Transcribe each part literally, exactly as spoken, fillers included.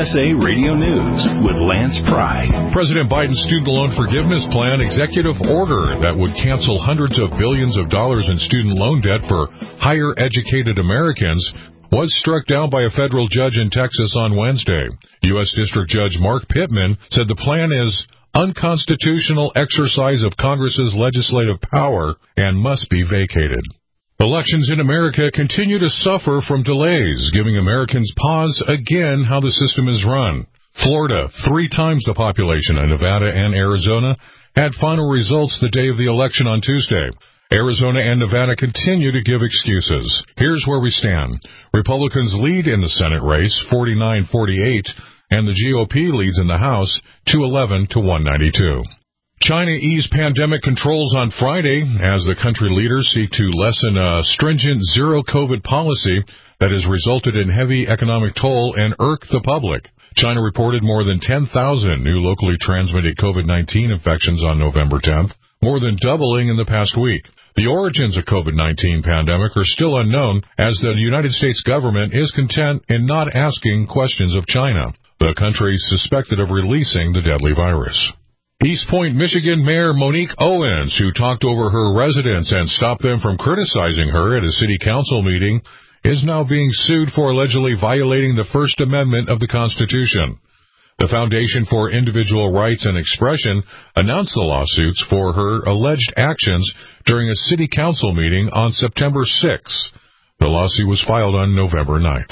S A Radio News with Lance Pry. President Biden's student loan forgiveness plan executive order that would cancel hundreds of billions of dollars in student loan debt for higher educated Americans was struck down by a federal judge in Texas on Wednesday. U S District Judge Mark Pittman said the plan is unconstitutional exercise of Congress's legislative power and must be vacated. Elections in America continue to suffer from delays, giving Americans pause again how the system is run. Florida, three times the population of Nevada and Arizona, had final results the day of the election on Tuesday. Arizona and Nevada continue to give excuses. Here's where we stand. Republicans lead in the Senate race, forty-nine forty-eight, and the G O P leads in the House, two eleven to one ninety-two. China eased pandemic controls on Friday as the country leaders seek to lessen a stringent zero-COVID policy that has resulted in heavy economic toll and irked the public. China reported more than ten thousand new locally transmitted COVID nineteen infections on November tenth, more than doubling in the past week. The origins of COVID nineteen pandemic are still unknown, as the United States government is content in not asking questions of China, the country suspected of releasing the deadly virus. East Point, Michigan Mayor Monique Owens, who talked over her residents and stopped them from criticizing her at a city council meeting, is now being sued for allegedly violating the First Amendment of the Constitution. The Foundation for Individual Rights and Expression announced the lawsuits for her alleged actions during a city council meeting on September sixth. The lawsuit was filed on November ninth.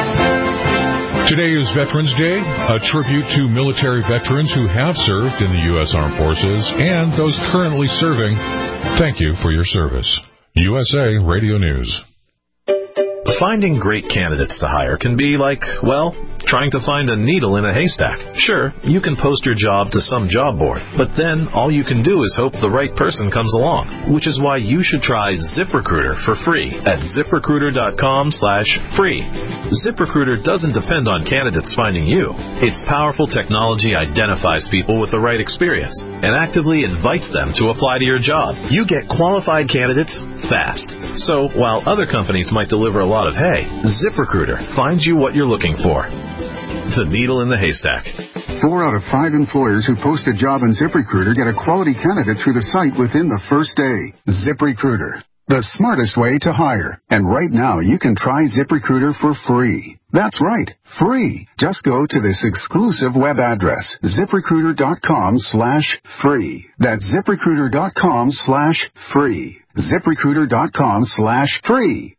Today is Veterans Day, a tribute to military veterans who have served in the U S Armed Forces and those currently serving. Thank you for your service. U S A Radio News. Finding great candidates to hire can be like, well, trying to find a needle in a haystack. Sure, you can post your job to some job board, but then all you can do is hope the right person comes along, which is why you should try ZipRecruiter for free at ZipRecruiter.com slash free. ZipRecruiter doesn't depend on candidates finding you. Its powerful technology identifies people with the right experience and actively invites them to apply to your job. You get qualified candidates fast. So while other companies might deliver a lot of hay, ZipRecruiter finds you what you're looking for. The needle in the haystack. Four out of five employers who post a job in ZipRecruiter get a quality candidate through the site within the first day. ZipRecruiter, the smartest way to hire. And right now, you can try ZipRecruiter for free. That's right, free. Just go to this exclusive web address, ZipRecruiter.com slash free. That's ZipRecruiter.com slash free. ZipRecruiter.com slash free.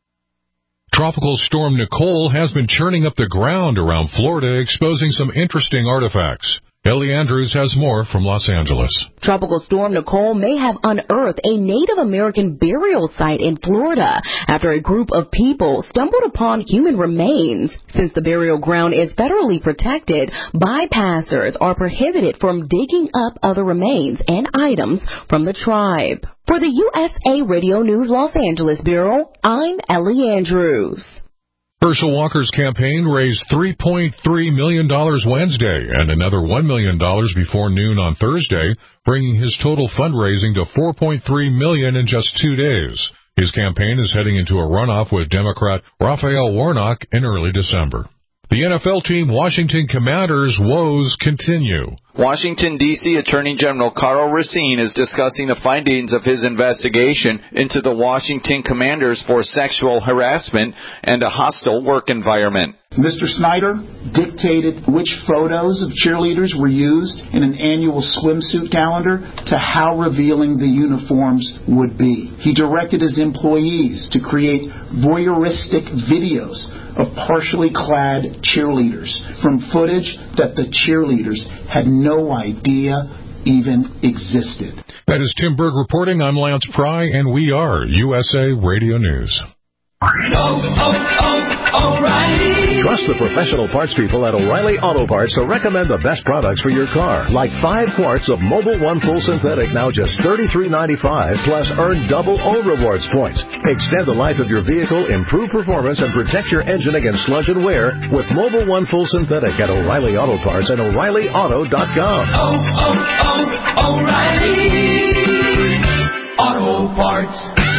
Tropical storm Nicole has been churning up the ground around Florida, exposing some interesting artifacts. Ellie Andrews has more from Los Angeles. Tropical storm Nicole may have unearthed a Native American burial site in Florida after a group of people stumbled upon human remains. Since the burial ground is federally protected, bypassers are prohibited from digging up other remains and items from the tribe. For the U S A Radio News Los Angeles Bureau, I'm Ellie Andrews. Herschel Walker's campaign raised three point three million dollars Wednesday and another one million dollars before noon on Thursday, bringing his total fundraising to four point three million dollars in just two days. His campaign is heading into a runoff with Democrat Raphael Warnock in early December. The N F L team Washington Commanders' woes continue. Washington, D C Attorney General Karl Racine is discussing the findings of his investigation into the Washington Commanders for sexual harassment and a hostile work environment. Mister Snyder dictated which photos of cheerleaders were used in an annual swimsuit calendar to how revealing the uniforms would be. He directed his employees to create voyeuristic videos of partially clad cheerleaders from footage that the cheerleaders had no idea even existed. That is Tim Berg reporting. I'm Lance Pry, and we are U S A Radio News. Oh, oh, oh, O'Reilly. Trust the professional parts people at O'Reilly Auto Parts to recommend the best products for your car. Like five quarts of Mobil One Full Synthetic, now just thirty-three ninety-five, plus earn double O Rewards points. Extend the life of your vehicle, improve performance, and protect your engine against sludge and wear with Mobil One Full Synthetic at O'Reilly Auto Parts and O'Reilly Auto dot com. Oh, oh, oh, O'Reilly Auto Parts.